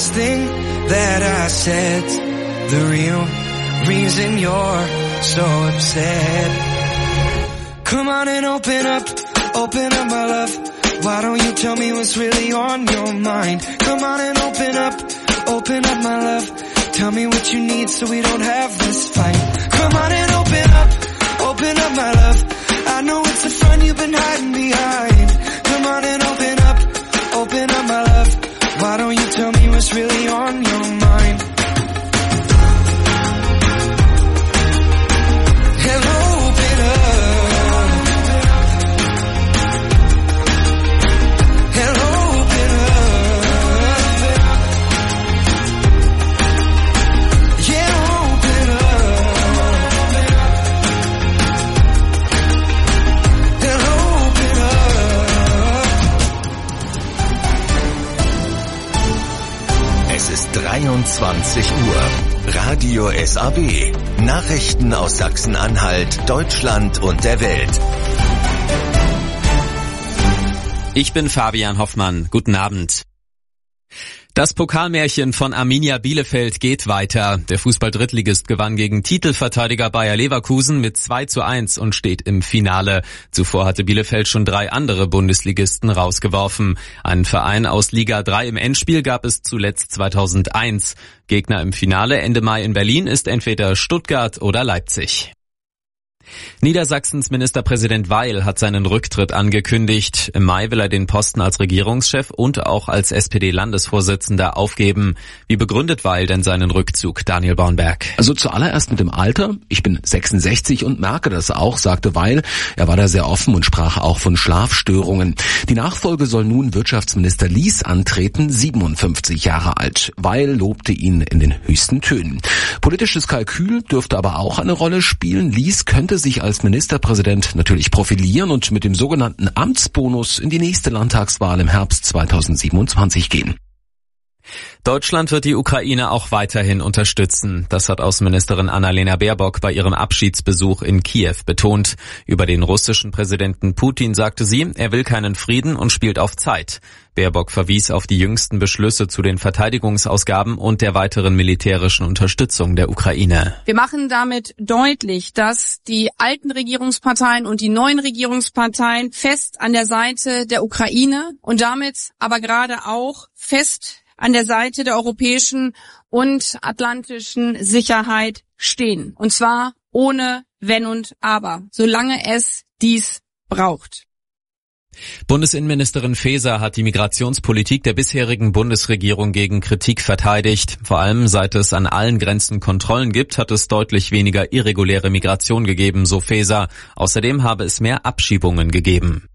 first thing that I said, the real reason you're so upset. Come on and open up my love. Why don't you tell me what's really on your mind? Come on and open up my love. Tell me what you need so we don't have this fight. Come on and open up my love. I know it's the fun you've been hiding behind. Come on and open up my love. Why don't you tell me what's really on your mind? Hello, open up. Hello, open up. Yeah, open up. Hello, open up. Es ist 23 Uhr. Radio SAW. Nachrichten aus Sachsen-Anhalt, Deutschland und der Welt. Ich bin Fabian Hoffmann. Guten Abend. Das Pokalmärchen von Arminia Bielefeld geht weiter. Der Fußball-Drittligist gewann gegen Titelverteidiger Bayer Leverkusen mit 2:1 und steht im Finale. Zuvor hatte Bielefeld schon 3 andere Bundesligisten rausgeworfen. Einen Verein aus Liga 3 im Endspiel gab es zuletzt 2001. Gegner im Finale Ende Mai in Berlin ist entweder Stuttgart oder Leipzig. Niedersachsens Ministerpräsident Weil hat seinen Rücktritt angekündigt. Im Mai will er den Posten als Regierungschef und auch als SPD-Landesvorsitzender aufgeben. Wie begründet Weil denn seinen Rückzug, Daniel Bornberg? Also zuallererst mit dem Alter. Ich bin 66 und merke das auch, sagte Weil. Er war da sehr offen und sprach auch von Schlafstörungen. Die Nachfolge soll nun Wirtschaftsminister Lies antreten, 57 Jahre alt. Weil lobte ihn in den höchsten Tönen. Politisches Kalkül dürfte aber auch eine Rolle spielen. Lies könnte sich als Ministerpräsident natürlich profilieren und mit dem sogenannten Amtsbonus in die nächste Landtagswahl im Herbst 2027 gehen. Deutschland wird die Ukraine auch weiterhin unterstützen. Das hat Außenministerin Annalena Baerbock bei ihrem Abschiedsbesuch in Kiew betont. Über den russischen Präsidenten Putin sagte sie, er will keinen Frieden und spielt auf Zeit. Baerbock verwies auf die jüngsten Beschlüsse zu den Verteidigungsausgaben und der weiteren militärischen Unterstützung der Ukraine. Wir machen damit deutlich, dass die alten Regierungsparteien und die neuen Regierungsparteien fest an der Seite der Ukraine und damit aber gerade auch fest an der Seite der europäischen und atlantischen Sicherheit stehen. Und zwar ohne Wenn und Aber, solange es dies braucht. Bundesinnenministerin Faeser hat die Migrationspolitik der bisherigen Bundesregierung gegen Kritik verteidigt. Vor allem seit es an allen Grenzen Kontrollen gibt, hat es deutlich weniger irreguläre Migration gegeben, so Faeser. Außerdem habe es mehr Abschiebungen gegeben.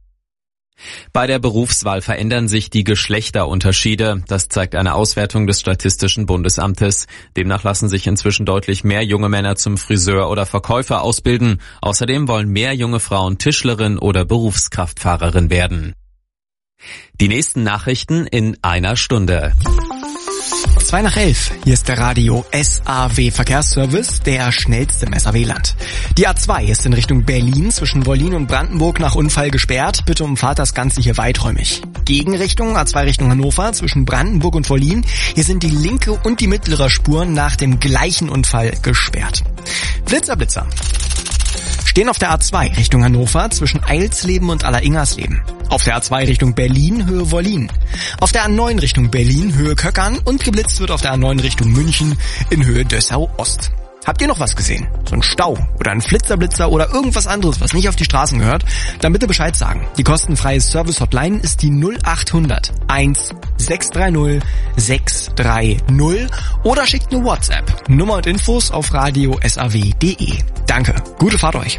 Bei der Berufswahl verändern sich die Geschlechterunterschiede. Das zeigt eine Auswertung des Statistischen Bundesamtes. Demnach lassen sich inzwischen deutlich mehr junge Männer zum Friseur oder Verkäufer ausbilden. Außerdem wollen mehr junge Frauen Tischlerin oder Berufskraftfahrerin werden. Die nächsten Nachrichten in einer Stunde. 11:02. Hier ist der Radio SAW Verkehrsservice, der schnellste im SAW-Land. Die A2 ist in Richtung Berlin zwischen Wollin und Brandenburg nach Unfall gesperrt. Bitte umfahrt das Ganze hier weiträumig. Gegenrichtung A2 Richtung Hannover zwischen Brandenburg und Wollin. Hier sind die linke und die mittlere Spur nach dem gleichen Unfall gesperrt. Blitzer. Stehen auf der A2 Richtung Hannover zwischen Eilsleben und Alleringhersleben. Auf der A2 Richtung Berlin, Höhe Wollin. Auf der A9 Richtung Berlin, Höhe Köckern und geblitzt wird auf der A9 Richtung München in Höhe Dessau-Ost. Habt ihr noch was gesehen? So ein Stau oder ein Flitzer oder irgendwas anderes, was nicht auf die Straßen gehört? Dann bitte Bescheid sagen. Die kostenfreie Service-Hotline ist die 0800 1630 630 oder schickt eine WhatsApp. Nummer und Infos auf radiosaw.de. Danke, gute Fahrt euch.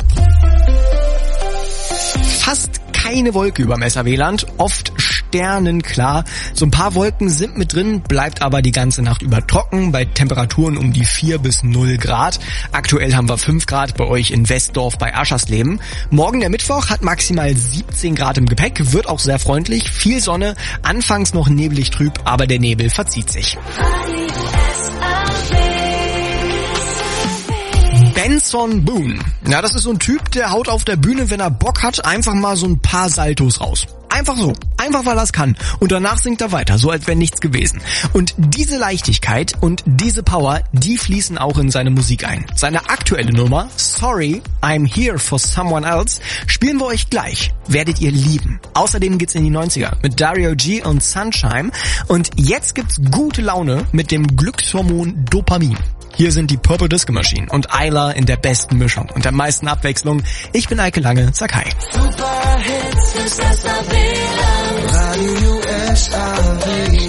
Fast keine Wolke überm SAW-Land, oft sternenklar. So ein paar Wolken sind mit drin, bleibt aber die ganze Nacht über trocken, bei Temperaturen um die 4 bis 0 Grad. Aktuell haben wir 5 Grad bei euch in Westdorf bei Aschersleben. Morgen der Mittwoch hat maximal 17 Grad im Gepäck, wird auch sehr freundlich, viel Sonne, anfangs noch neblig trüb, aber der Nebel verzieht sich. Bands Benson Boone. Ja, das ist so ein Typ, der haut auf der Bühne, wenn er Bock hat, einfach mal so ein paar Saltos raus. Einfach so. Einfach weil er es kann. Und danach singt er weiter, so als wäre nichts gewesen. Und diese Leichtigkeit und diese Power, die fließen auch in seine Musik ein. Seine aktuelle Nummer, Sorry, I'm Here for Someone Else, spielen wir euch gleich. Werdet ihr lieben. Außerdem geht's in die 90er mit Dario G und Sunshine. Und jetzt gibt's gute Laune mit dem Glückshormon Dopamin. Hier sind die Purple Disco Machine und Ayla in der besten Mischung und der meisten Abwechslung. Ich bin Eike Lange, sag hi. Super Hits fürs SAW Radio SAW.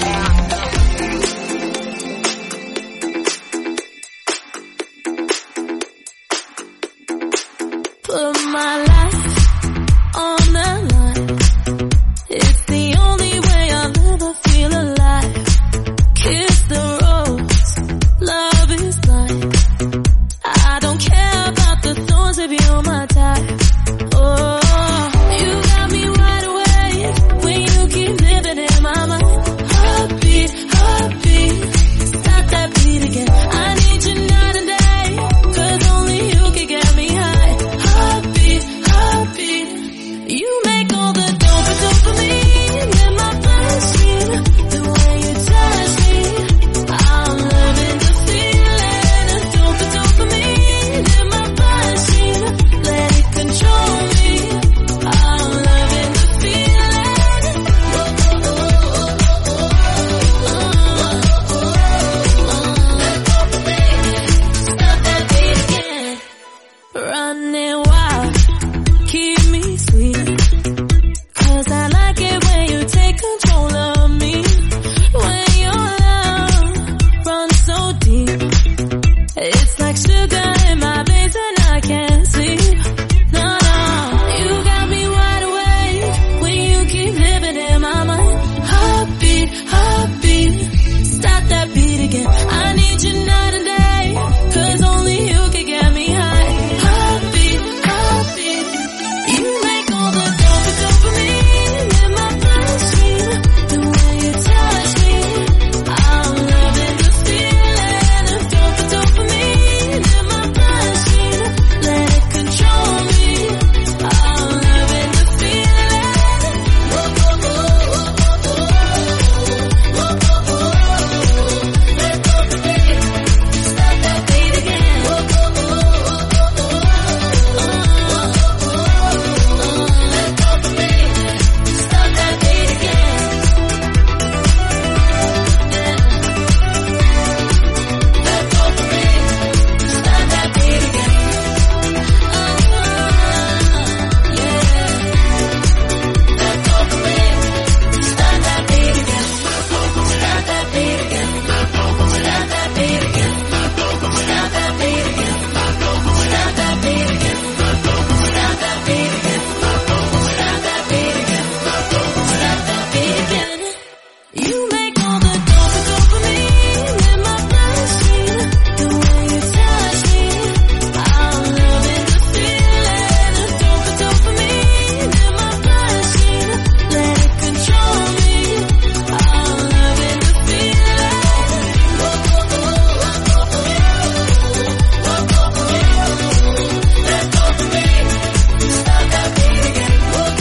Put my life on the line. It's the only way I'll ever feel alive. Kiss the rose, love is blind. I don't care about the thorns if you're my type. Oh, you got me wide awake when you keep living in my mind. Heartbeat, heartbeat, stop that beat again. I need you night and day, 'cause only you can get me high. Heartbeat, heartbeat, you make all the dopamine in my bloodstream. The way you touch me, I'm loving the feeling of dopamine in my bloodstream. Let it control me, I'm loving the feeling. Stop that beat again. Running wild, keep me sweet. 'Cause I like it when you take control of me. When your love runs so deep, it's like sugar in my veins and I can't sleep. No, no, you got me wide awake when you keep living in my mind. Heartbeat, heartbeat, stop that beat again. I need you night and day, 'cause only you can get me high. Heartbeat, heartbeat, you make all the dopamine in my bloodstream. The way you touch me, I'm loving the feeling of dopamine in my bloodstream. Let it control me, I'm loving the feeling. Stop that beat again. Stop that beat again. Stop that beat again. Stop that beat again. Stop that beat again. Stop that beat again. Stop that beat again. Stop that beat again. Stop that beat again. Stop that beat again. Stop that beat again. You make all the dopamine in my bloodstream. The way you touch me, I'm loving the feeling of dopamine in my bloodstream. Let it control me, I'm loving the feeling. Stop that beat again.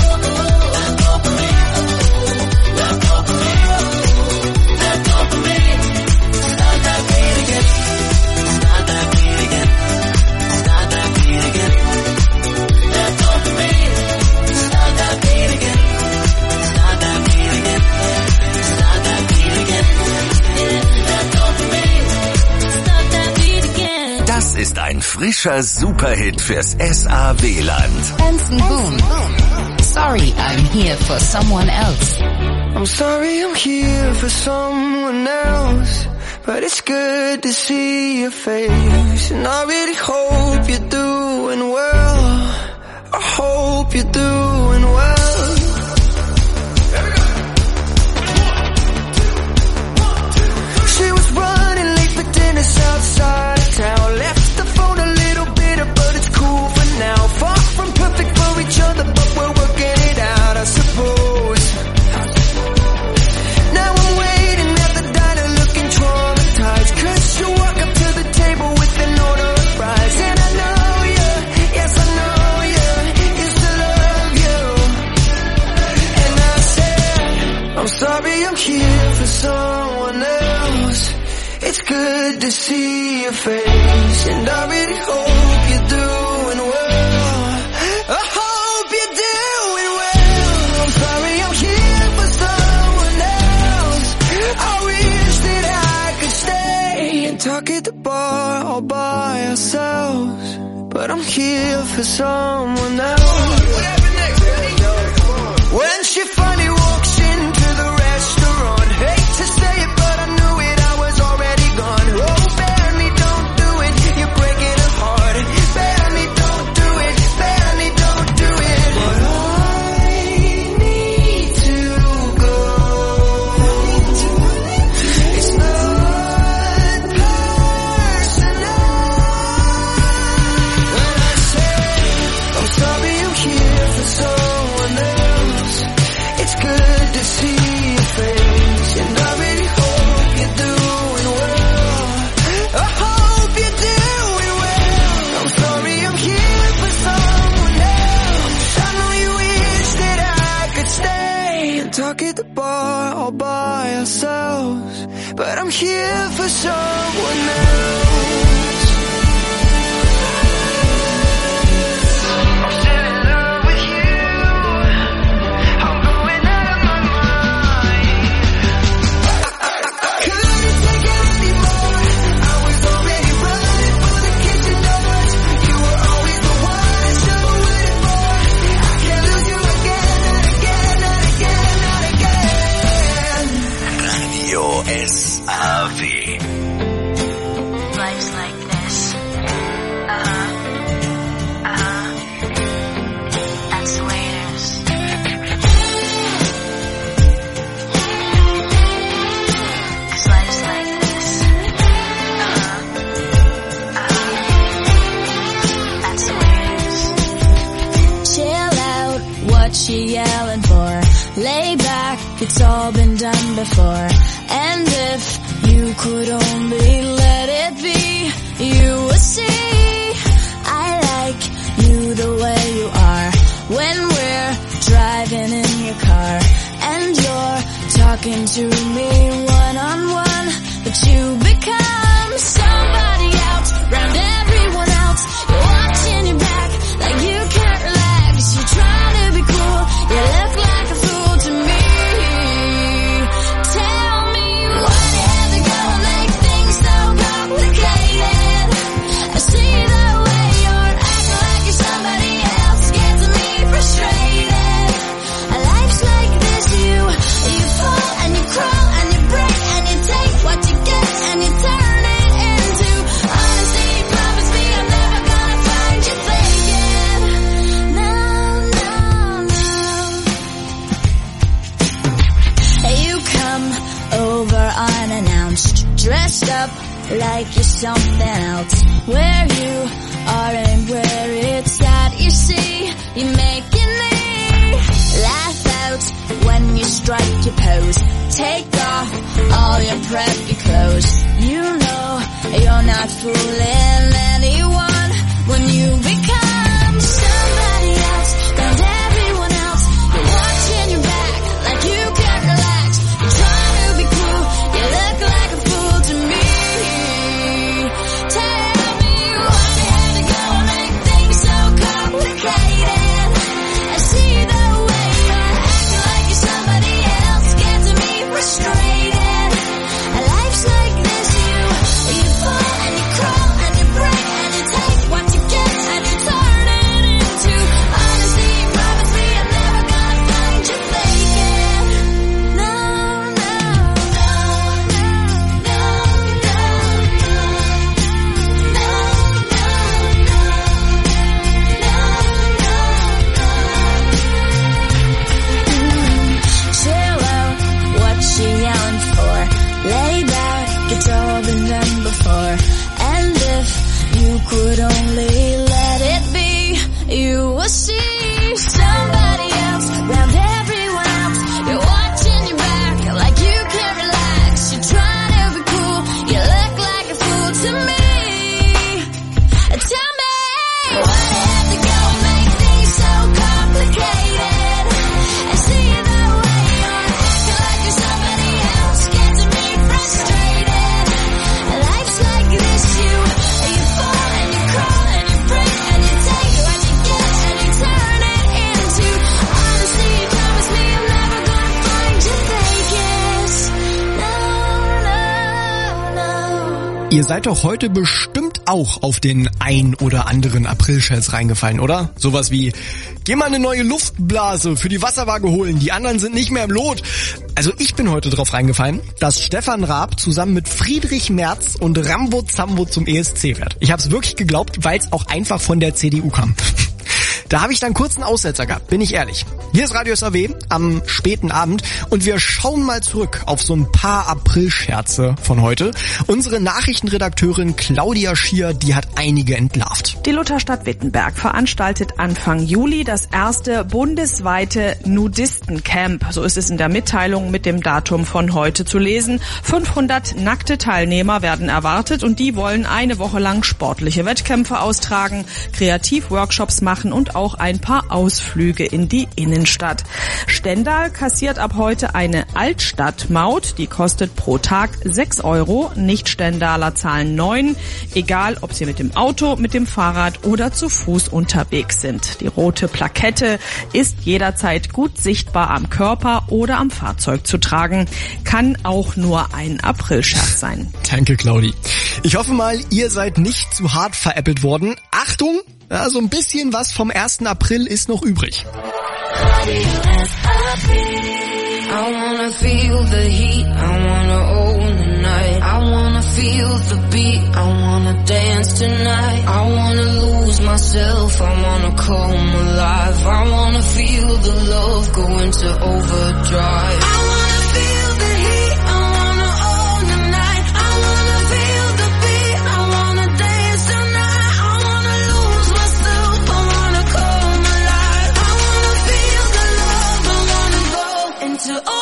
Das ist ein frischer Superhit fürs SAW-Land. Benson Boone. Sorry, I'm here for someone else. I'm sorry I'm here for someone else, but it's good to see your face. And I really hope you're doing well. I hope you're doing well. She was running late for dinner outside of town. Left the phone a little bitter, but it's cool for now. Far from perfect for each other, but we're working it out, I suppose. Now I'm waiting at the diner looking traumatized, 'cause you walk up to the table with an order of fries. And I know see your face, and I really hope you're doing well. I hope you're doing well. I'm sorry I'm here for someone else. I wish that I could stay and talk at the bar all by ourselves, but I'm here for someone else. What happened next? When she finally walks into the restaurant, hate to say it, but I knew it, I was already gone. Oh, bear me, don't do it, you're breaking her heart. Bear me, don't do it, bear me, don't do it. But I need to go. It's not personal. When I say I'm sorry I'm here for someone else, it's good to see your face, and I really hope you're doing well. I hope you're doing well. I'm sorry I'm here for someone else. I know you wish that I could stay and talk at the bar all by ourselves, but I'm here for someone else. I'm still in love with you. I'm going out of my mind. I couldn't take it anymore. I was already running for the kitchen doors. You were always the one I should have waited for. I can't lose you again, not again, not again, not again. Radio SAW. Life's like this. That's the way it is. 'Cause life's like this. That's the way it is. Chill out, what you yelling for? Lay back, it's all been done before. And if you could only let it be, you would see I like you the way you are. When we're driving in your car and you're talking to me one-on-one, but you become somebody else, round everyone else. You're watching your back like you can't relax. You're trying to be cool, you look like a fool to me. Tell me why you had to go and make things so complicated. I see the way you're acting like you're somebody else, gets me frustrated. Life's like this, you fall and you crawl and you break and you take what you get and you turn it into honesty. Promise me I'm never gonna find you faking. No, no, no. You come over unannounced, dressed up like you're something else. Where you are and where it's at, you see, you're making me laugh out when you strike your pose. Take off all your preppy clothes. You know you're not fooling anyone when you become somebody else, round everyone else. You're watching your back like you can't relax. You're trying to be cool, you look like a fool to me. Tell me why you had to go and make things so complicated. I see the way you're acting like you're somebody else, gets me frustrated. Life's like this, you fall and you crawl and you break and you take what you get and you turn it into honesty. Promise me I'm never gonna find you faking. No, no, no, no, no, no, chill out, what you yelling for? Lay back, it's all been done before. And if you could only let it be, you will see somebody else, round everyone else. You're watching your back like you can't relax. You're trying to be cool, you look like a fool to me. Tell me why you had to go and make things so complicated. I see the way you're acting like you're somebody else, gets me frustrated. Life's like this, Ihr seid doch heute bestimmt auch auf den ein oder anderen April-Scherz reingefallen, oder? Sowas wie, geh mal eine neue Luftblase für die Wasserwaage holen, die anderen sind nicht mehr im Lot. Also ich bin heute drauf reingefallen, dass Stefan Raab zusammen mit Friedrich Merz und Rambo Zambo zum ESC wird. Ich habe es wirklich geglaubt, weil es auch einfach von der CDU kam. Da habe ich dann kurz einen Aussetzer gehabt, bin ich ehrlich. Hier ist Radio SAW am späten Abend und wir schauen mal zurück auf so ein paar April-Scherze von heute. Unsere Nachrichtenredakteurin Claudia Schier, die hat einige entlarvt. Die Lutherstadt Wittenberg veranstaltet Anfang Juli das erste bundesweite Nudistencamp. So ist es in der Mitteilung mit dem Datum von heute zu lesen. 500 nackte Teilnehmer werden erwartet und die wollen eine Woche lang sportliche Wettkämpfe austragen, Kreativworkshops machen und auch ein paar Ausflüge in die Innenstadt. Stendal kassiert ab heute eine Altstadtmaut, die kostet pro Tag 6 €. Nicht-Stendaler zahlen 9, egal ob sie mit dem Auto, mit dem Fahrrad oder zu Fuß unterwegs sind. Die rote Plakette ist jederzeit gut sichtbar am Körper oder am Fahrzeug zu tragen. Kann auch nur ein Aprilscherz sein. Danke, Claudi. Ich hoffe mal, ihr seid nicht zu hart veräppelt worden. Achtung! Ja, so ein bisschen was vom 1. April ist noch übrig. I wanna feel the heat, I wanna own the night. I wanna feel the beat, I wanna dance tonight. I wanna lose myself, I wanna come alive. I wanna feel the love go into overdrive. I wanna feel the heat, I wanna own the night. I wanna feel the beat, I wanna dance tonight. I wanna lose myself, I wanna come alive. I wanna feel the love, I wanna go into overdrive.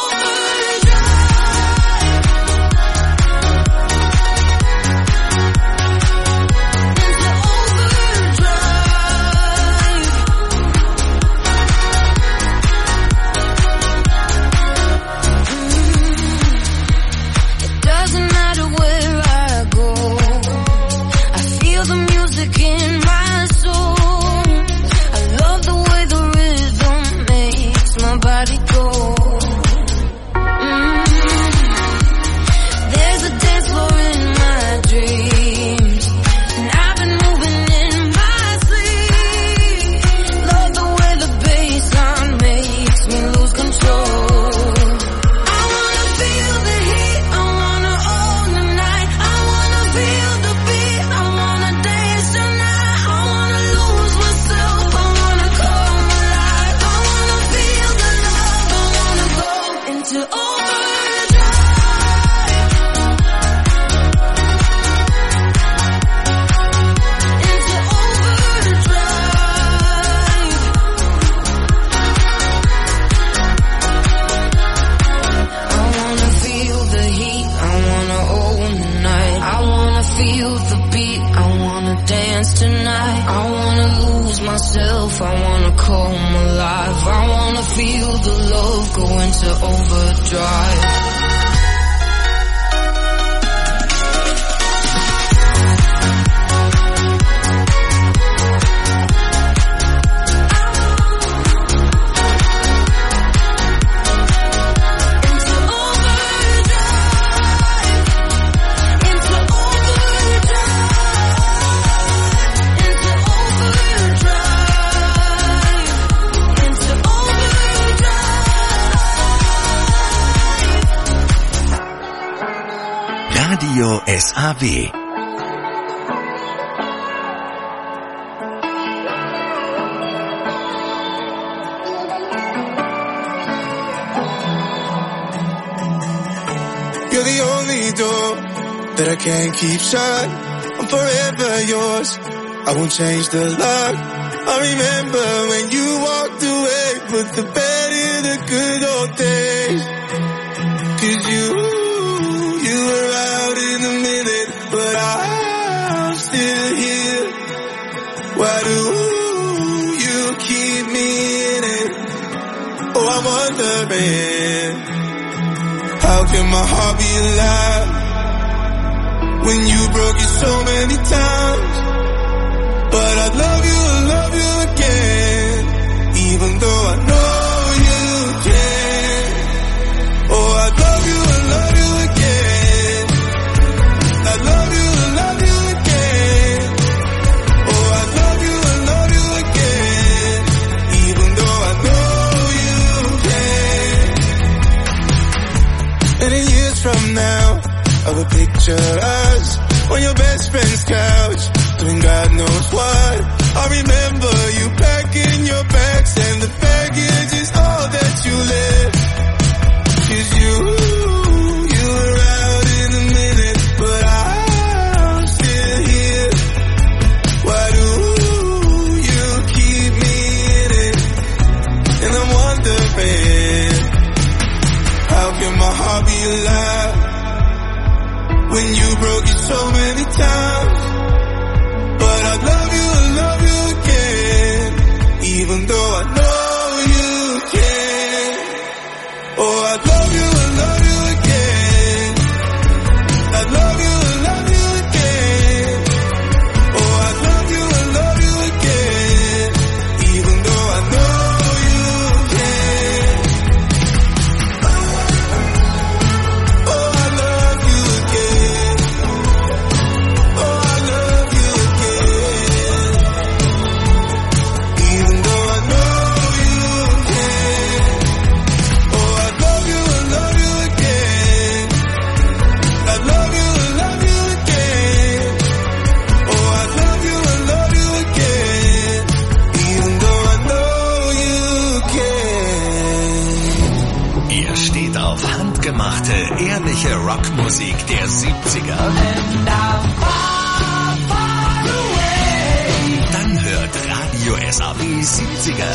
Radio SAW. You're the only door that I can't keep shut. I'm forever yours, I won't change the lock. I remember when you walked away, put the bed in the good old days. 'Cause you were out in a minute, but I'm still here. Why do you keep me in it? Oh, I'm wondering, how can my heart be alive when you broke it so many times? But I love you again, even though I know you can. Oh, I love you again. I love you picture us on your best friend's couch, doing God knows what. I remember you packing your bags and the baggage is all that you left. 'Cause you were out in a minute, but I'm still here. Why do you keep me in it? And I'm wondering, how can my heart be alive when you broke it so many times? But I love you again, even though I know you can. Oh, I love you again. I love you again. Oh, I love you again, even though I know you can. Oh, I love you again. Oh, I love you again, even though I know you can. Oh, I love you again. I love you again. Oh, I love you again, even though I know you can. Ihr steht auf handgemachte, ehrliche Rockmusik der 70er. Dann hört Radio SAB 70er.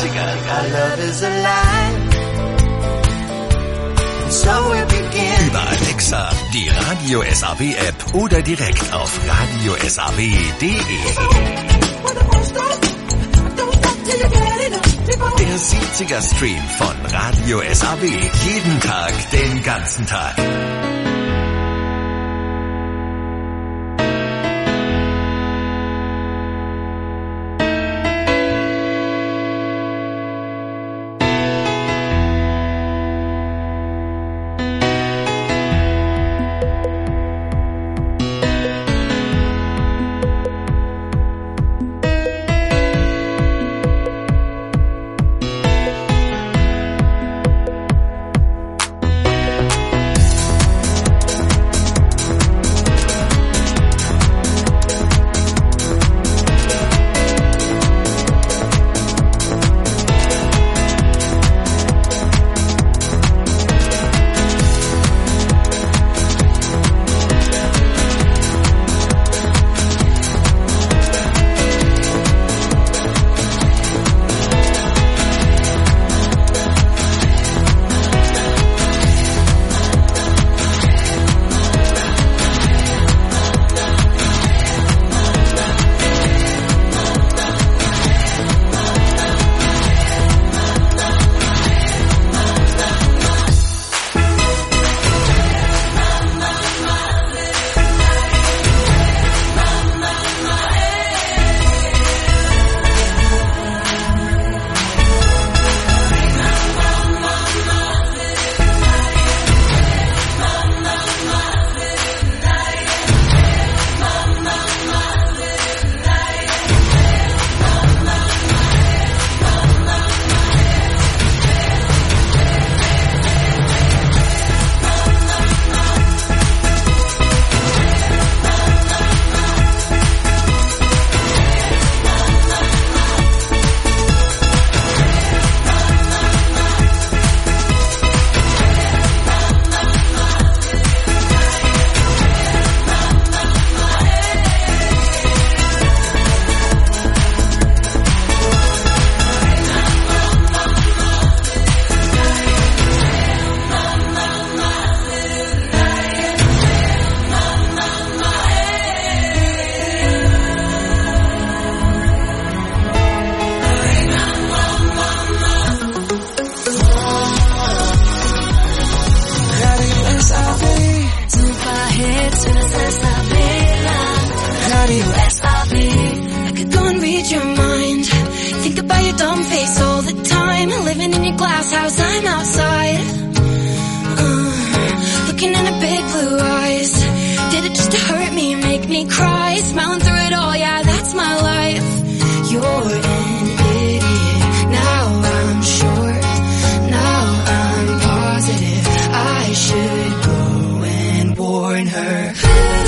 Über Alexa, die Radio SAB App oder direkt auf radiosab.de. Der 70er Stream von Radio SAB. Jeden Tag, den ganzen Tag. glass house, I'm outside, looking in her big blue eyes. Did it just to hurt me, make me cry? Smiling through it all, yeah, that's my life. You're an idiot, now I'm sure, now I'm positive I should go and warn her.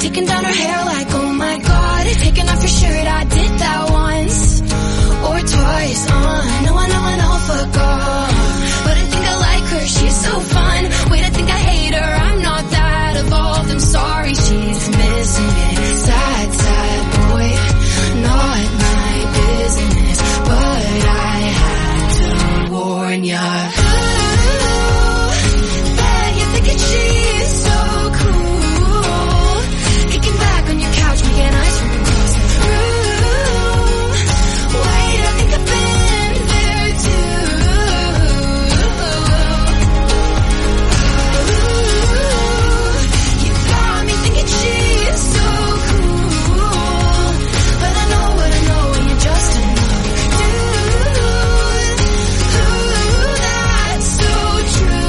taking down her hair like, oh my god, taking off your shirt, I did that once or twice. I know, fuck off. But I think I like her, she's so fun. Wait, I think I hate her, I'm not that evolved. I'm sorry, she's missing it. Sad, sad boy, not my business, but I had to warn ya. She's so cool, kicking back on your couch, making ice from across the room. Wait, I think I've been there too. You got me thinking she's so cool, but I know what I know when you're just another dude. That's so true.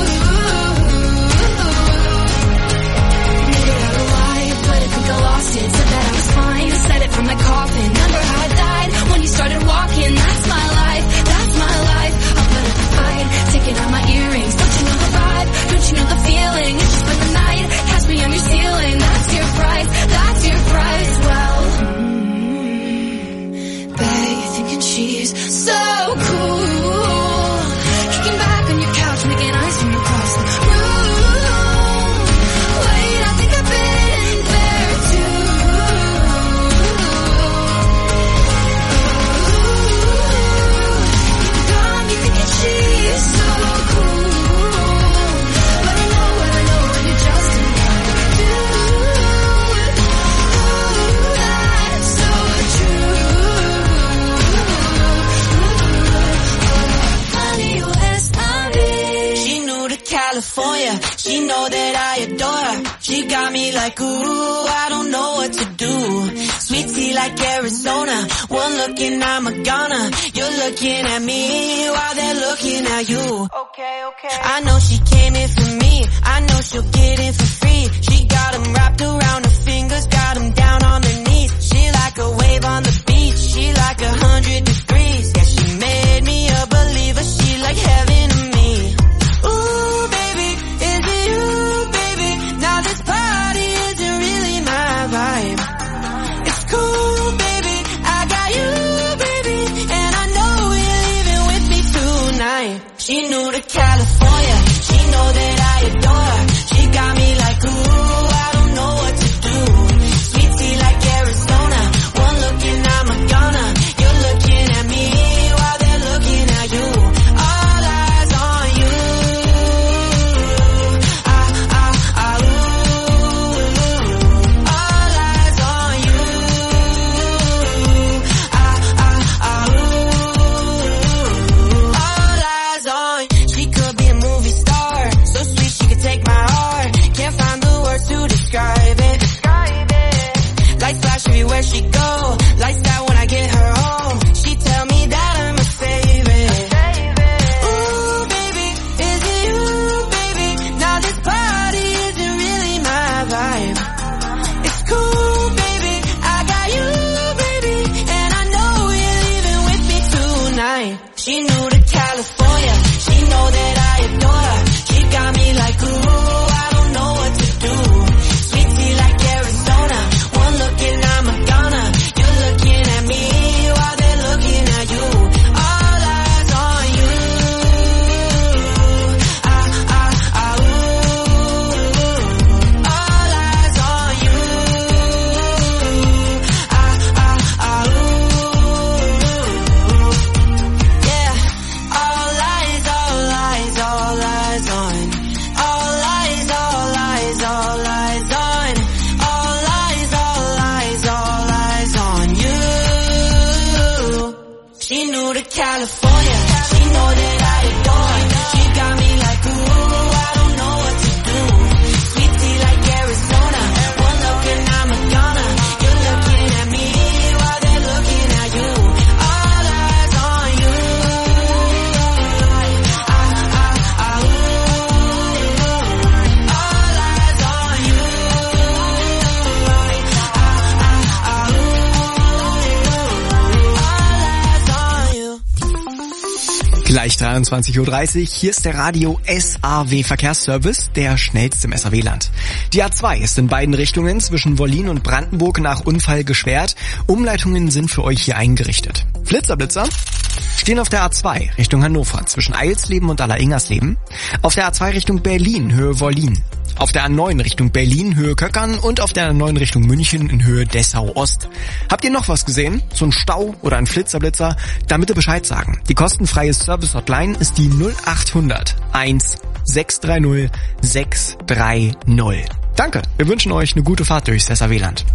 Said that I was fine, I said it from my coffin. Remember how I died when you started walking? That's my life, that's my life. I'll put up a fight, taking out my earrings. Don't you know the vibe? Don't you know the feeling? If you spend the night, catch me on your ceiling. That's your price, that's your price. Well, bet you're thinking she's so cool, kicking back on your couch, making ice from across the room. Wait, I think I've been there too. She's so cool, but I know what I know when you're just another dude. That's so true. Honey, she new to California, she know that I adore her. She got me like, ooh, I don't know what to do. Sweet tea like Arizona, one look and I'm a goner. You're looking at me while they're looking at you. Okay. I know she came in for me, I know she'll get in for free. She got them wrapped around her fingers, got them down on their knees. She like a wave on the beach, she like 100 degrees. Yeah, she made me a believer, she like heaven to me. Ooh, baby, is it you, baby? Now this party isn't really my vibe. It's cool, baby, I got you, baby, and I know you're leaving with me tonight. She new to California, she know that I adore her. She got me like, gleich 23:30 Uhr. Hier ist der Radio SAW Verkehrsservice, der schnellste im SAW-Land. Die A2 ist in beiden Richtungen zwischen Wollin und Brandenburg nach Unfall gesperrt. Umleitungen sind für euch hier eingerichtet. Blitzer stehen auf der A2 Richtung Hannover zwischen Eilsleben und Allersingersleben. Auf der A2 Richtung Berlin, Höhe Wollin. Auf der A9 Richtung Berlin, Höhe Köckern und auf der A9 Richtung München in Höhe Dessau-Ost. Habt ihr noch was gesehen? So ein Stau oder ein Flitzer? Dann bitte Bescheid sagen. Die kostenfreie Service-Hotline ist die 0800 1 630 630. Danke, wir wünschen euch eine gute Fahrt durchs SAW-Land.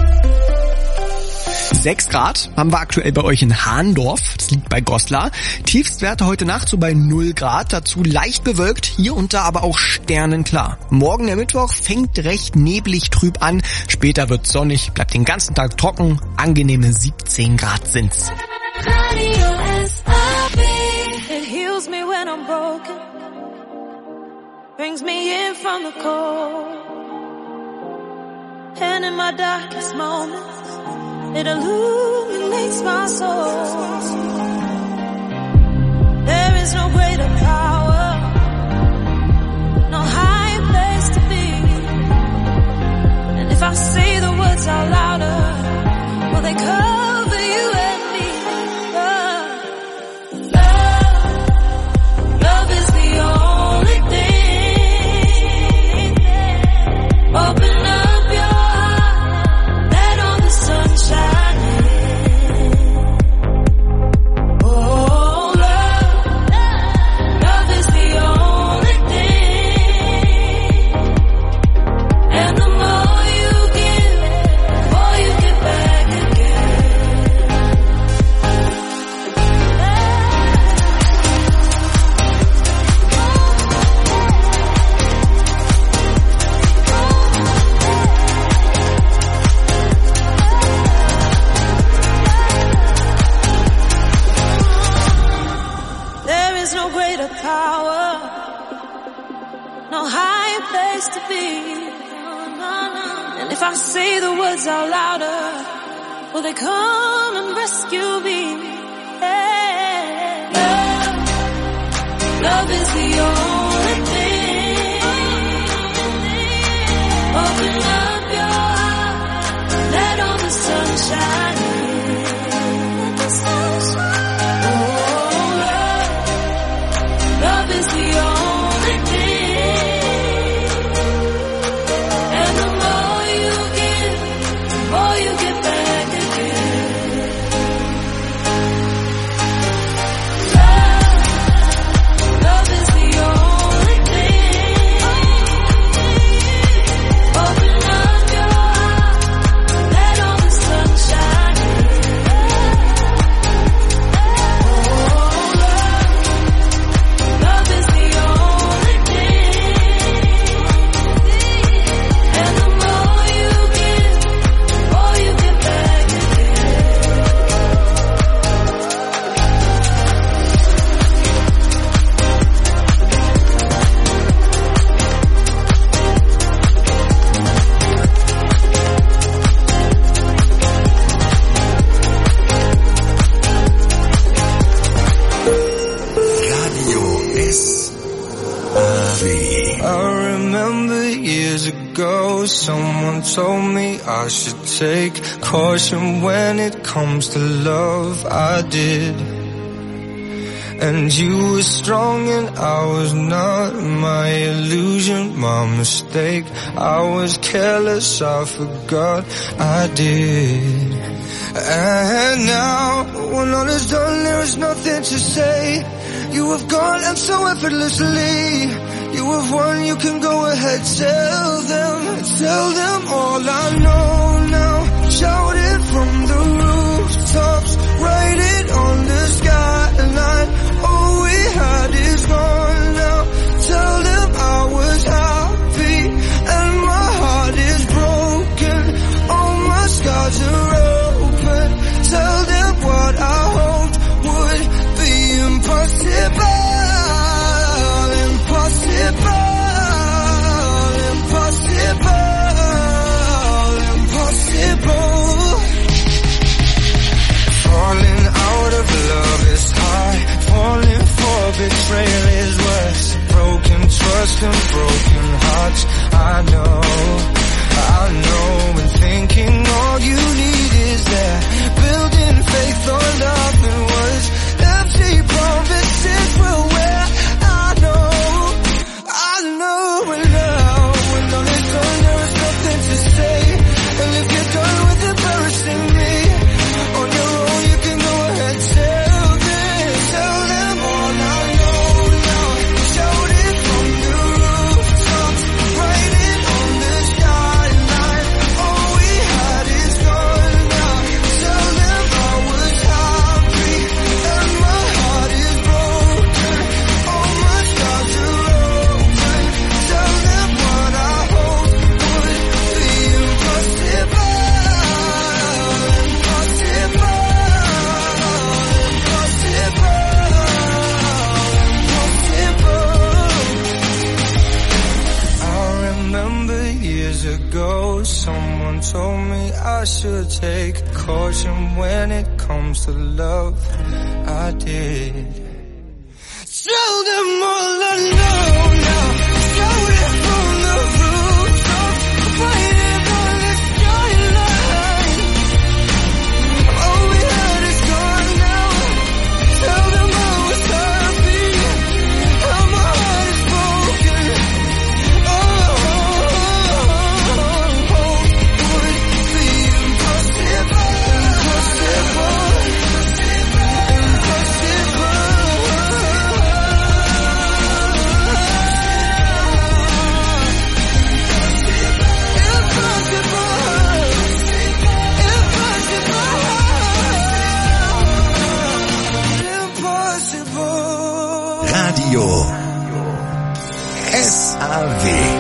6 Grad haben wir aktuell bei euch in Hahndorf, das liegt bei Goslar. Tiefstwerte heute Nacht so bei 0 Grad, dazu leicht bewölkt, hier und da aber auch sternenklar. Morgen der Mittwoch fängt recht neblig trüb an, später wird sonnig, bleibt den ganzen Tag trocken, angenehme 17 Grad sind's. It heals me when I'm broken, brings me in from the cold, and in my darkest moments it illuminates my soul. There is no greater power, no higher place to be. And if I say the words out louder, will they cover you and me? Love is the only thing. Open up your heart, let all the sun shine. And if I say the words out louder, will they come and rescue me? Hey, love is the only thing. Open up your heart, let all the sun shine in. Oh, love is the only thing. Someone told me I should take caution when it comes to love. I did. And you were strong and I was not. My illusion, my mistake. I was careless, I forgot I did. And now, when all is done, there is nothing to say. You have gone and so effortlessly. You have won, you can go ahead, tell them all I know now. Shout it from the rooftops, write it on the skyline. All we had is gone now. Tell them I was happy and my heart is broken. All my scars are open. Tell them what I hoped would be impossible. Impossible. and broken hearts. I know, and thinking all you need is that building faith on nothing was empty promises will wear. I know, and now when all is done there is nothing to say. And if you're done with embarrassing me on your own, you can go ahead, tell them all I know now. Shout it from the rooftops, write it on the skyline. All we had is gone now. Tell them I was happy and my heart is broken. All my scars are open. Tell them what I hope would be impossible. I remember years ago, someone told me I should take caution when it comes to love. I did. Tell them all I know now. Shout it from the rooftops, write it on the skyline. All we had is gone now. Tell them I was happy and my heart is broken. Would be impossible. Radio SAW.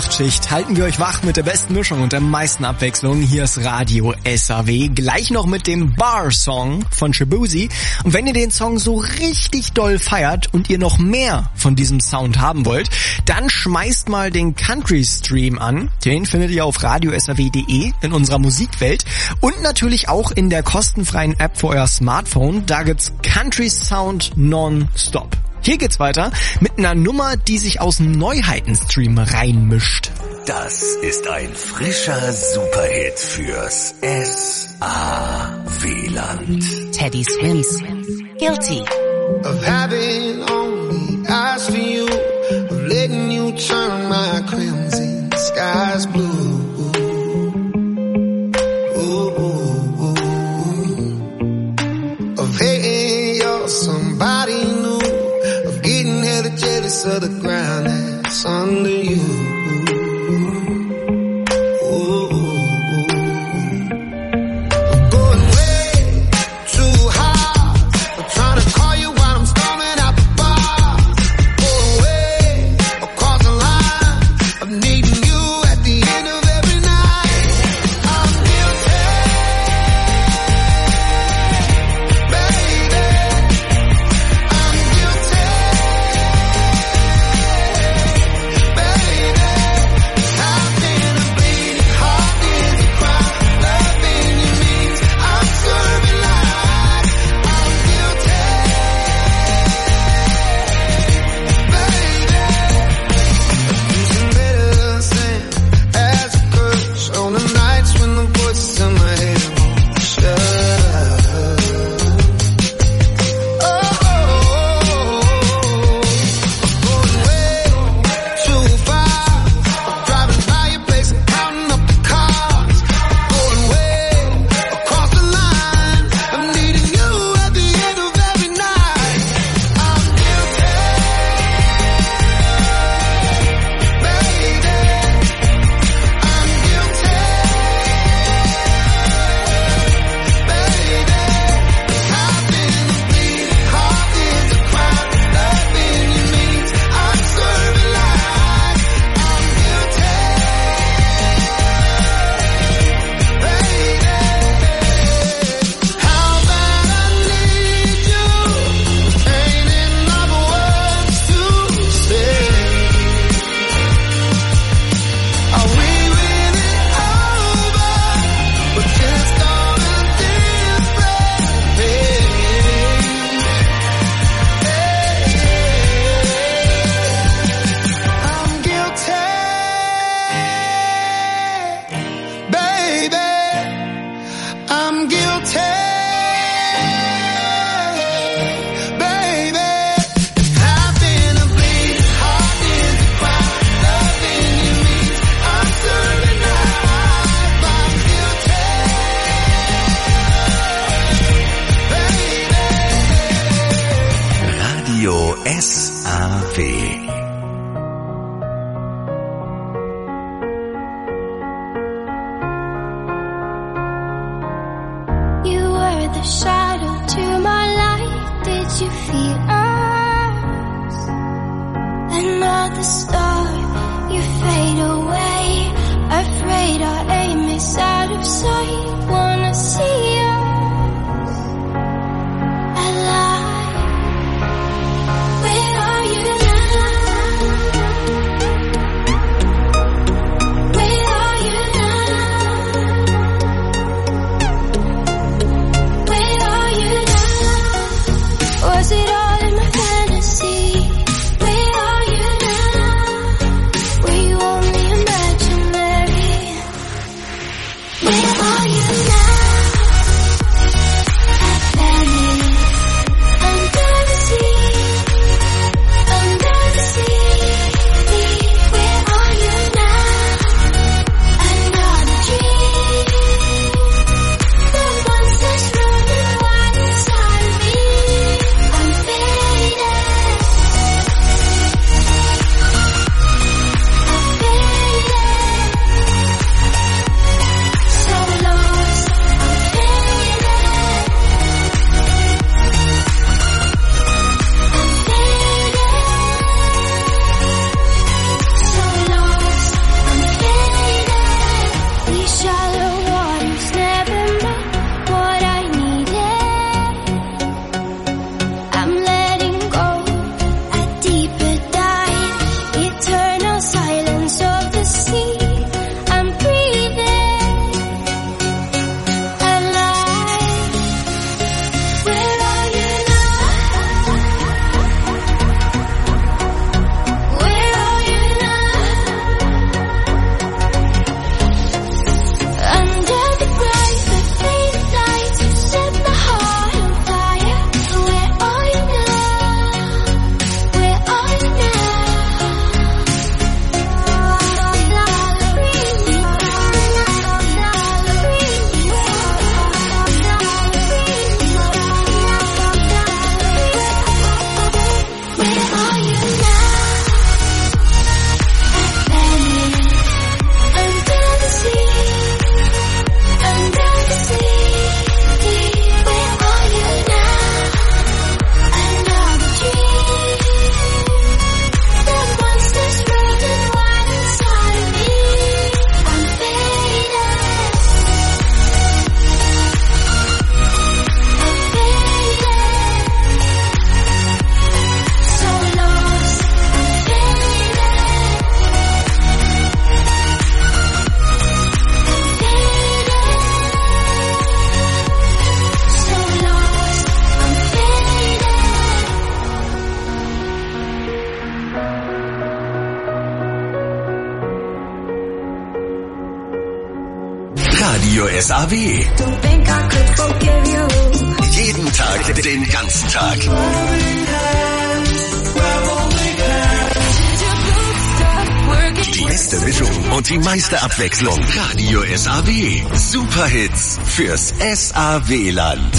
Nachtschicht halten wir euch wach mit der besten Mischung und der meisten Abwechslung. Hier ist Radio SAW, gleich noch mit dem Bar-Song von Shabuzi. Und wenn ihr den Song so richtig doll feiert und ihr noch mehr von diesem Sound haben wollt, dann schmeißt mal den Country-Stream an. Den findet ihr auf radiosaw.de in unserer Musikwelt und natürlich auch in der kostenfreien App für euer Smartphone. Da gibt's Country Sound non-stop. Hier geht's weiter mit einer Nummer, die sich aus dem Neuheitenstream reinmischt. Das ist ein frischer Superhit fürs SAW-Land. Teddy Swims. Guilty. Of having only eyes for you, of letting you turn my crimson skies blue. Of hating you're somebody new, of getting hella jealous of the ground that's under you. Where are you now? SAW. Don't think I could forgive you. Jeden Tag, den ganzen Tag. Die beste Mischung und die meiste Abwechslung. Radio SAW. Superhits fürs SAW-Land.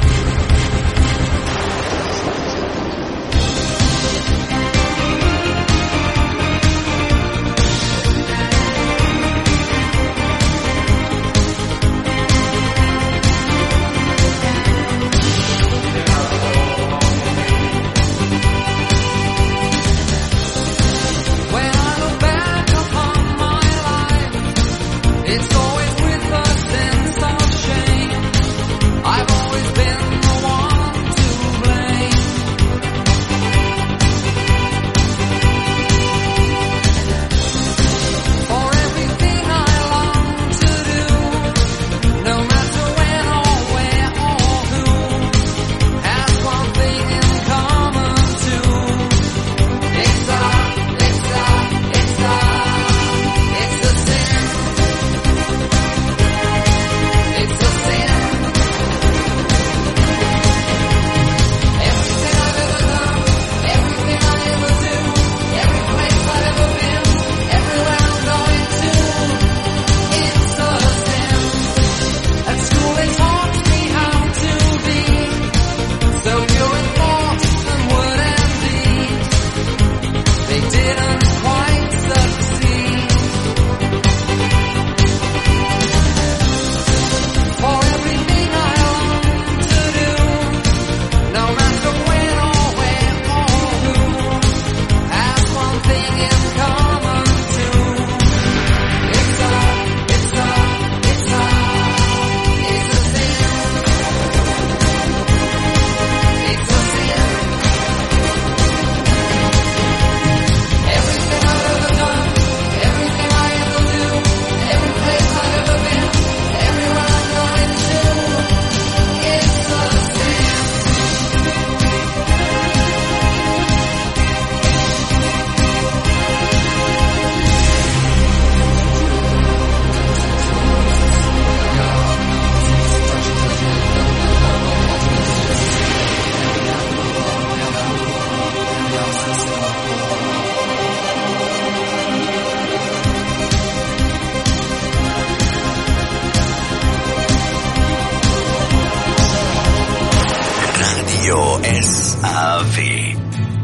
SAW.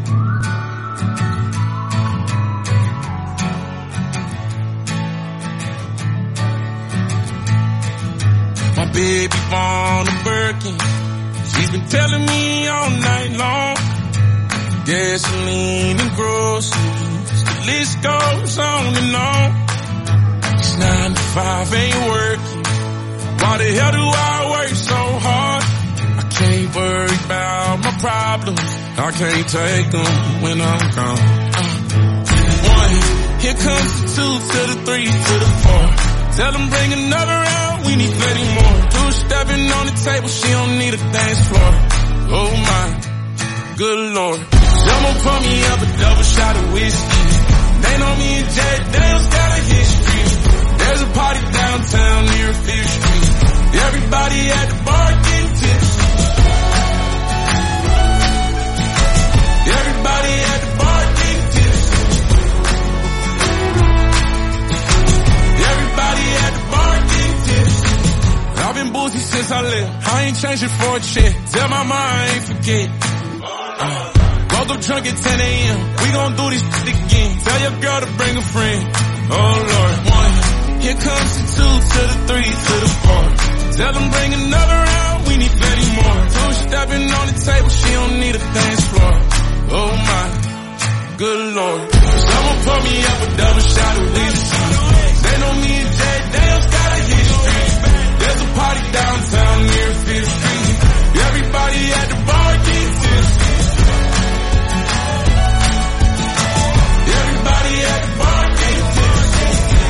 My baby born a Birkin. She's been telling me all night long. Gasoline and groceries, the list goes on and on. This 9 to 5 ain't working. Why the hell do I work so hard? I can't worry about my problems. I can't take them when I'm gone. 1, here comes the 2 to the 3 to the 4. Tell them bring another round, we need plenty more. 2 stepping on the table, she don't need a dance floor. Oh my, good lord. Someone pour me up a double shot of whiskey. They know me and Jay Dale's got a history. There's a party downtown near 5th Street. Everybody at the bar getting tipsy. Everybody at the bar getting tipsy. Everybody at the bar getting tipsy. I've been boozy since I left. I ain't changing for a check. Tell my mom I ain't forget. Woke up drunk at 10 a.m. We gon' do this shit again. Tell your girl to bring a friend. Oh Lord. 1, here comes the 2 to the 3 to the 4. Tell them bring another round, we need plenty more. 2 stepping on the table, she don't need a dance floor. Oh my, good lord. Someone pour me up a double shot of whiskey. They know me and Jay Dale's got a history. There's a party downtown near 5th Street. Everybody at the bar getting tipsy. Everybody at the bar getting tipsy.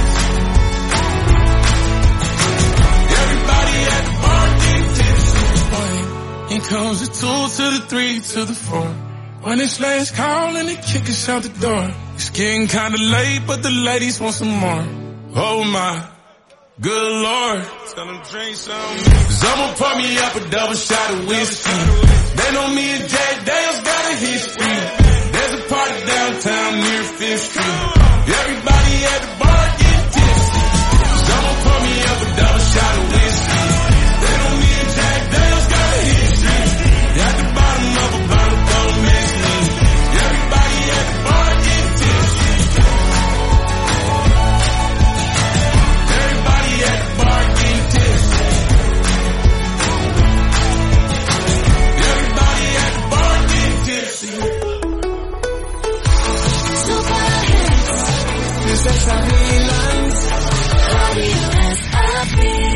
Everybody at the bar getting tipsy. Here comes the 2 to the 3 to the 4. When it's last call and they kick us out the door. It's getting kinda late, but the ladies want some more. Oh my, Good Lord, tell them drink some. Cause I'ma pour me up a double shot of whiskey. They know me and Jack Daniels got a history. There's a party downtown near 5th Street. Everybody at the bar get tipsy. Cause I'ma pour me up a double shot of whiskey. They know me and Jack Daniels got a history. At the bottom of a bottle full of mixing. Everybody at the bar get tipsy. Everybody at the bar get tipsy. Everybody at the bar get tipsy. This is our Wieland. Radio SAB.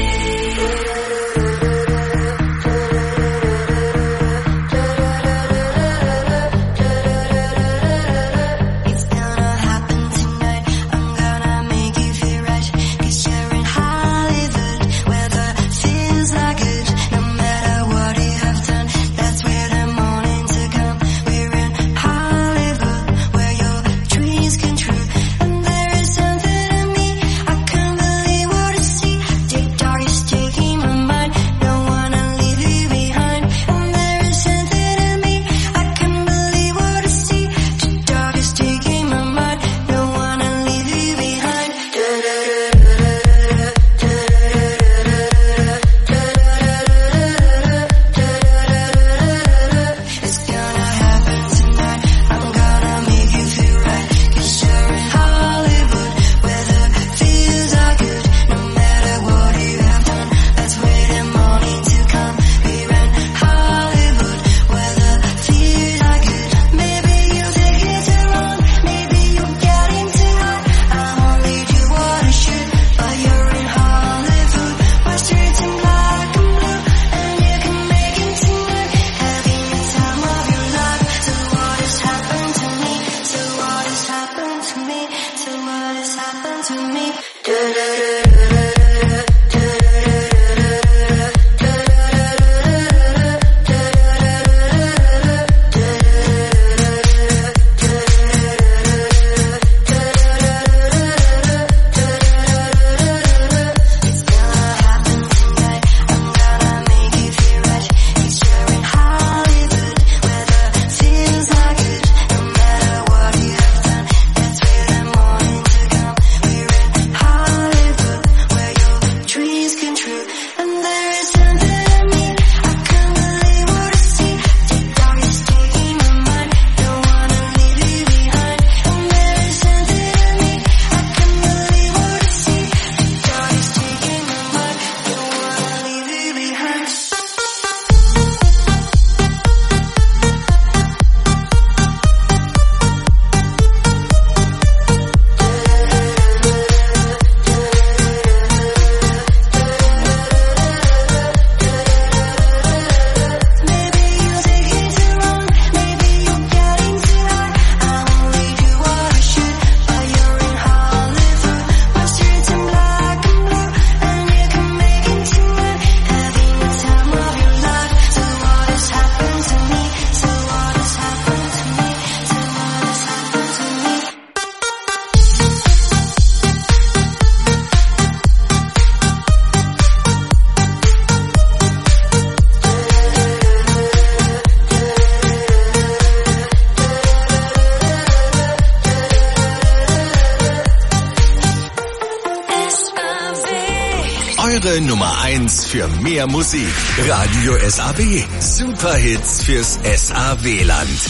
Eure Nummer 1 für mehr Musik. Radio SAB. Superhits fürs SAW-Land.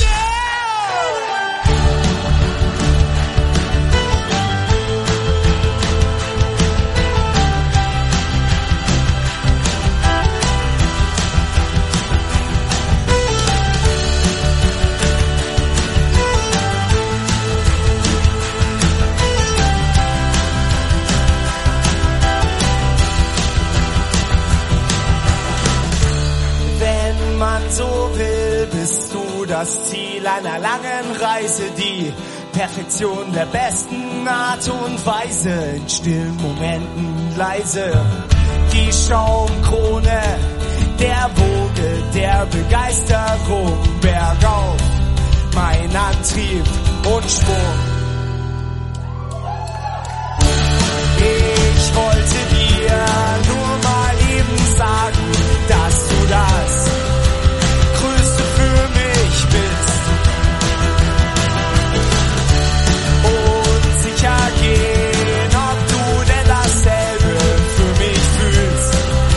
Das Ziel einer langen Reise, die Perfektion der besten Art und Weise, in stillen Momenten leise, die Schaumkrone der Woge der Begeisterung, bergauf, mein Antrieb und Schwung. Ich wollte dir nur mal eben sagen, dass du das Größte für mich bist. Und sicher gehen, ob du denn dasselbe für mich fühlst.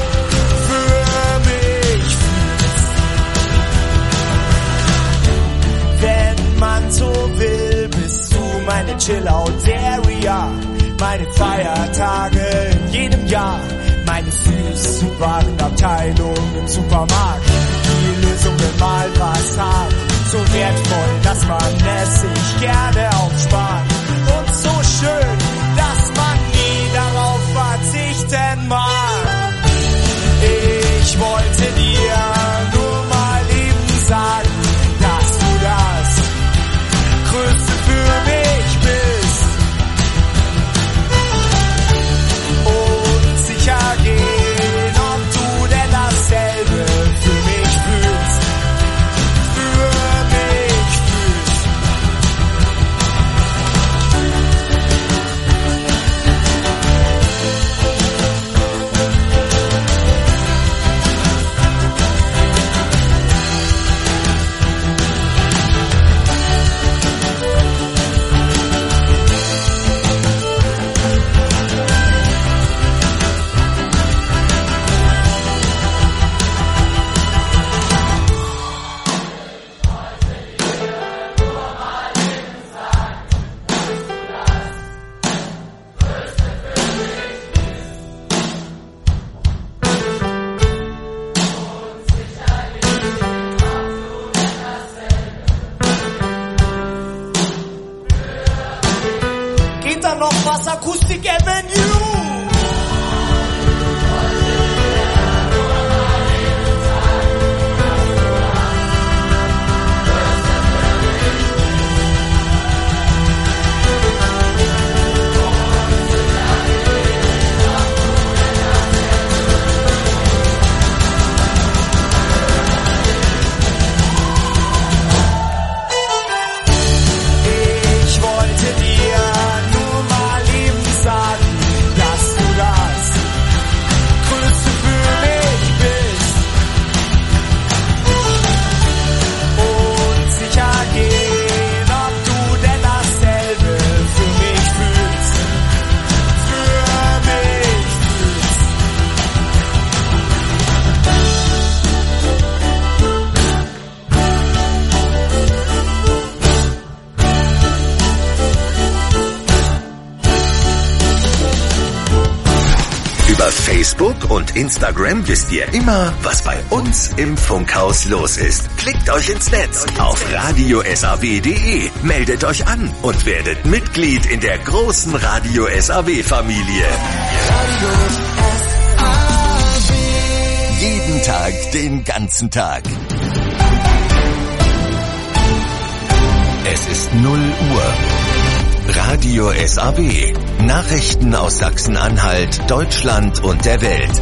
Wenn man so will, bist du meine Chill-Out-Area, meine Feiertage in jedem Jahr, meine Süß-Warenabteilung im Supermarkt, die Lösung, wenn mal was haben, so wertvoll, dass man es sich gerne aufspart und so schön, dass man nie darauf verzichten mag. Ich wollte dir nur mal eben sagen, dass du das Größte für mich bist. Und sicher gehen, ob du denn dasselbe für mich fühlst. Für mich fühlst. Geht da noch was? Akustik Avenue? Ich wollte dir nur mal eben sagen, dass du das Größte für mich bist. Und sicher gehen, ob du denn dasselbe für mich fühlst. Für mich fühlst. Über Facebook und Instagram wisst ihr immer, was bei uns im Funkhaus los ist. Klickt euch ins Netz auf radiosaw.de, meldet euch an und werdet Mitglied in der großen Radio SAW-Familie. Jeden Tag, den ganzen Tag. Es ist 0 Uhr. Radio SAW. Nachrichten aus Sachsen-Anhalt, Deutschland und der Welt.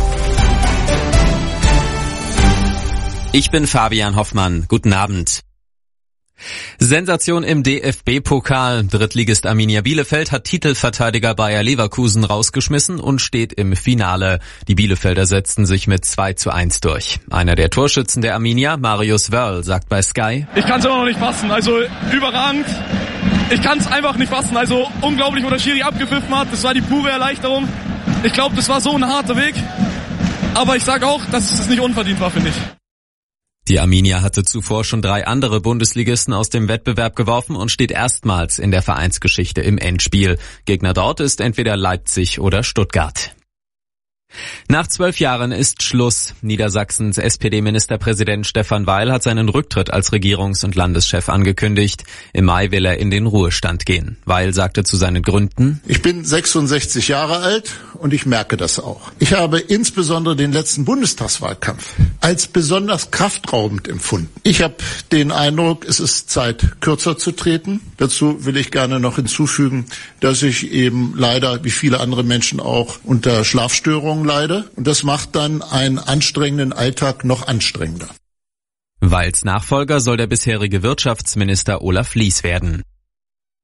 Ich bin Fabian Hoffmann. Guten Abend. Sensation im DFB-Pokal. Drittligist Arminia Bielefeld hat Titelverteidiger Bayer Leverkusen rausgeschmissen und steht im Finale. Die Bielefelder setzten sich mit 2:1 durch. Einer der Torschützen der Arminia, Marius Wörl, sagt bei Sky: Ich kann es immer noch nicht fassen. Also überragend. Ich kann es einfach nicht fassen. Also unglaublich, wo der Schiri abgepfiffen hat. Das war die pure Erleichterung. Ich glaube, das war so ein harter Weg. Aber ich sage auch, dass es nicht unverdient war, finde ich. Die Arminia hatte zuvor schon 3 andere Bundesligisten aus dem Wettbewerb geworfen und steht erstmals in der Vereinsgeschichte im Endspiel. Gegner dort ist entweder Leipzig oder Stuttgart. Nach 12 Jahren ist Schluss. Niedersachsens SPD-Ministerpräsident Stefan Weil hat seinen Rücktritt als Regierungs- und Landeschef angekündigt. Im Mai will er in den Ruhestand gehen. Weil sagte zu seinen Gründen: Ich bin 66 Jahre alt und ich merke das auch. Ich habe insbesondere den letzten Bundestagswahlkampf als besonders kraftraubend empfunden. Ich habe den Eindruck, es ist Zeit, kürzer zu treten. Dazu will ich gerne noch hinzufügen, dass ich eben leider, wie viele andere Menschen auch, unter Schlafstörungen leide. Und das macht dann einen anstrengenden Alltag noch anstrengender. Weils Nachfolger soll der bisherige Wirtschaftsminister Olaf Lies werden.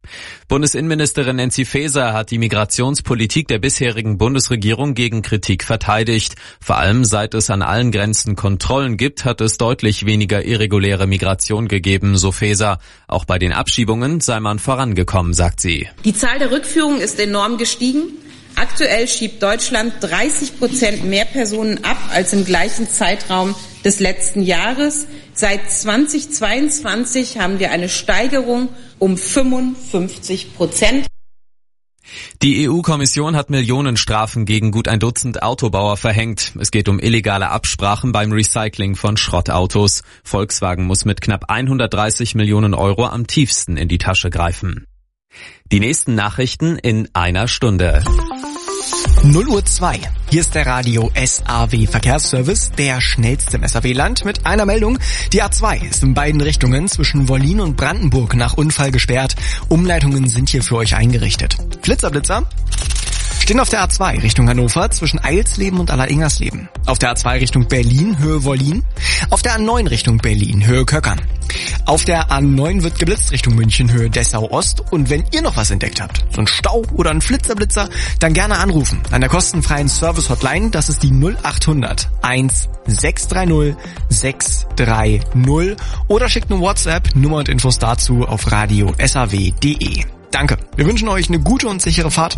Bundesinnenministerin Nancy Faeser hat die Migrationspolitik der bisherigen Bundesregierung gegen Kritik verteidigt. Vor allem seit es an allen Grenzen Kontrollen gibt, hat es deutlich weniger irreguläre Migration gegeben, so Faeser. Auch bei den Abschiebungen sei man vorangekommen, sagt sie. Die Zahl der Rückführungen ist enorm gestiegen. Aktuell schiebt Deutschland 30% mehr Personen ab als im gleichen Zeitraum des letzten Jahres. Seit 2022 haben wir eine Steigerung um 55%. Die EU-Kommission hat Millionenstrafen gegen gut ein Dutzend Autobauer verhängt. Es geht um illegale Absprachen beim Recycling von Schrottautos. Volkswagen muss mit knapp 130 Millionen Euro am tiefsten in die Tasche greifen. Die nächsten Nachrichten in einer Stunde. 0:02 Uhr. Hier ist der Radio SAW Verkehrsservice, der schnellste im SAW-Land mit einer Meldung. Die A2 ist in beiden Richtungen zwischen Wollin und Brandenburg nach Unfall gesperrt. Umleitungen sind hier für euch eingerichtet. Blitzerblitzer stehen auf der A2 Richtung Hannover zwischen Eilsleben und Alleringersleben. Auf der A2 Richtung Berlin, Höhe Wollin. Auf der A9 Richtung Berlin, Höhe Köckern. Auf der A9 wird geblitzt Richtung München, Höhe Dessau-Ost. Und wenn ihr noch was entdeckt habt, so ein Stau oder ein Flitzerblitzer, dann gerne anrufen. An der kostenfreien Service-Hotline, das ist die 0800 1630 630. Oder schickt eine WhatsApp, Nummer und Infos dazu auf radio.saw.de. Danke. Wir wünschen euch eine gute und sichere Fahrt.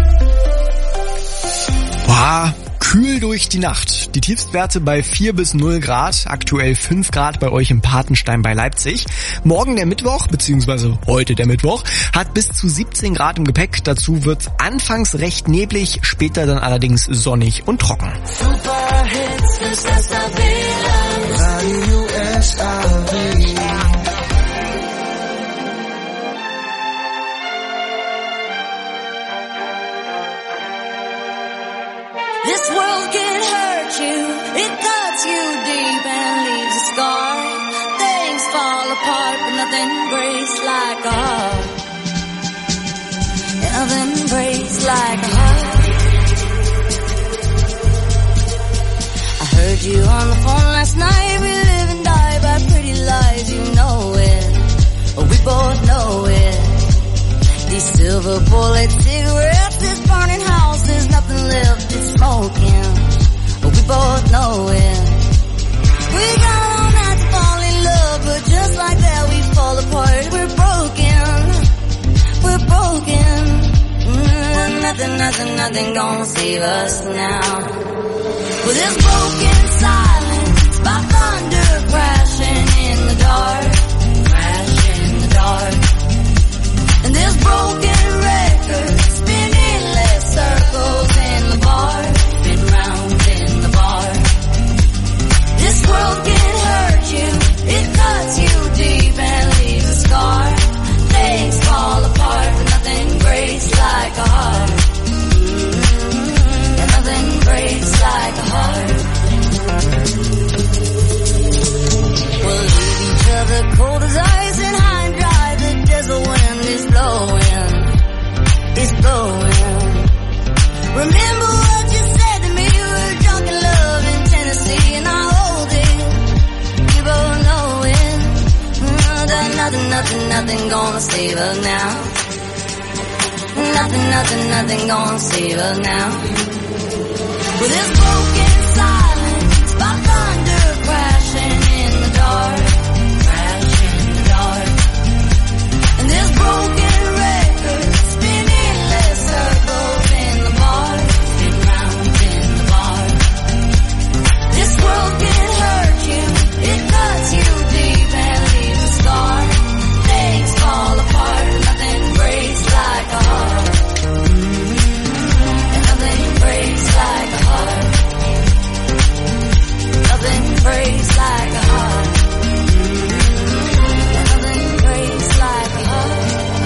Boah, kühl durch die Nacht. Die Tiefstwerte bei 4 bis 0 Grad, aktuell 5 Grad bei euch im Patenstein bei Leipzig. Morgen der Mittwoch, beziehungsweise heute der Mittwoch, hat bis zu 17 Grad im Gepäck. Dazu wird anfangs recht neblig, später dann allerdings sonnig und trocken. Super Hits, das SAW, Radio SAW. This world can hurt you, it cuts you deep and leaves a scar. Things fall apart, but nothing breaks like a heart. Nothing breaks like a heart. I heard you on the phone last night, we live and die by pretty lies, you know it. We both know it. These silver bullet cigarettes, this burning house, there's nothing left, it's smoking. We both know it. We got all night to fall in love, but just like that we fall apart. We're broken, we're broken. Nothing gonna save us now. With this broken silence, by thunder crashing in the dark, crashing in the dark. And this broken record spinning less circles in the bar, spin round in the bar. This world can hurt you, it cuts you deep and leaves a scar. Things fall apart, but nothing breaks like a heart. And nothing breaks like a heart. We'll leave each other cold as ice and high and dry. The desert wind is blowing, it's blowing. Remember what you said to me, you were drunk in love in Tennessee, and I hold it, you both know it. Nothing gonna save us now. Nothing gonna save us now. With this broken silence, by thunder crashing in the dark, crashing in the dark. And this broken record spinning less circles in the bar, spin round in the bar. This world can hurt you, it cuts you deep and leaves a scar. Things fall apart, nothing breaks like a heart. And nothing breaks like a heart. Nothing breaks like a heart. And nothing breaks like a heart.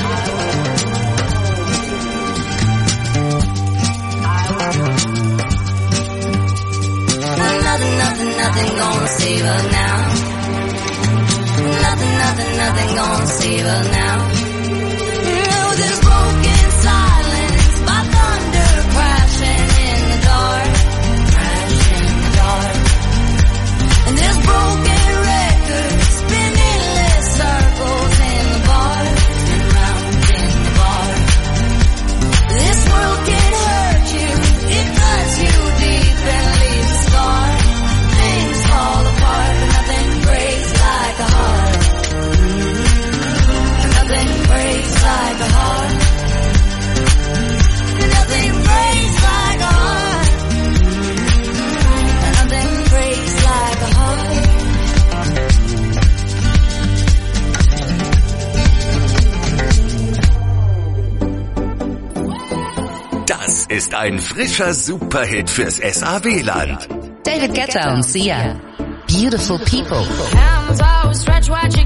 Nothing gonna save us now. Nothing gonna save us now. With this broken silence, by thunder crashing in the dark, crashing in the dark. And this broken record spinning less circles in the bar, spin round in ist ein frischer Superhit fürs SAW-Land. David Guetta und Sia. Beautiful People. Hands always stretch, watching